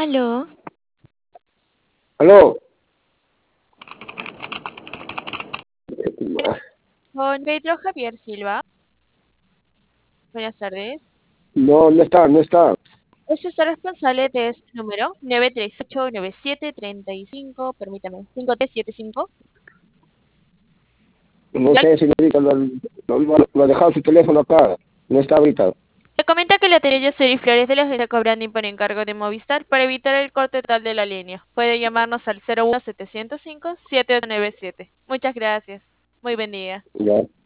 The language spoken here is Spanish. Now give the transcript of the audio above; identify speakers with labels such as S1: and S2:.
S1: Aló,
S2: Aló.
S1: con Pedro Javier Silva. Buenas tardes.
S2: No, no está, no está.
S1: Es usted responsable de este número 9389735, permítame, 5375.
S2: No
S1: Ya
S2: sé, señorita, lo ha dejado su teléfono acá. No está ahorita.
S1: le comenta que la atendió Yoseri Flores de la agencia cobrando por encargo de Movistar para evitar el corte total de la línea. Puede llamarnos al 01705-7897. Muchas gracias. Muy buen día.
S2: Ya.